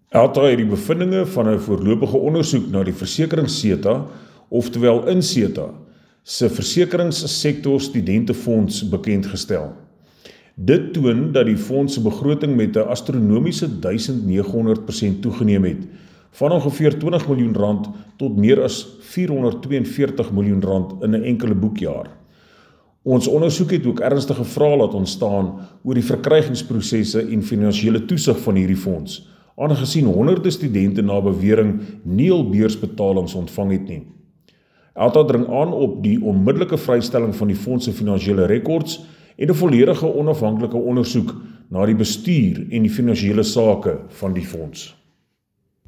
Alta het die bevindinge van 'n voorlopige ondersoek na die versekeringsSETA, oftewel INSETA, se versekeringssektor studentefonds bekendgestel. Dit toon dat die fonds se begroting met 'n astronomiese 1900% toegeneem het, van ongeveer R20 miljoen tot meer as R442 miljoen in 'n enkele boekjaar. Ons ondersoek het ook ernstige vrae laat ontstaan oor die verkrygingsprosesse en finansiële toesig van hierdie fonds, aangesien honderde studente na bewering nie hul beursbetalings ontvang het nie. Alta dring aan op die onmiddellike vrystelling van die fonds se finansiële rekords en 'n volledige onafhanklike ondersoek na die bestuur en die finansiële sake van die fonds.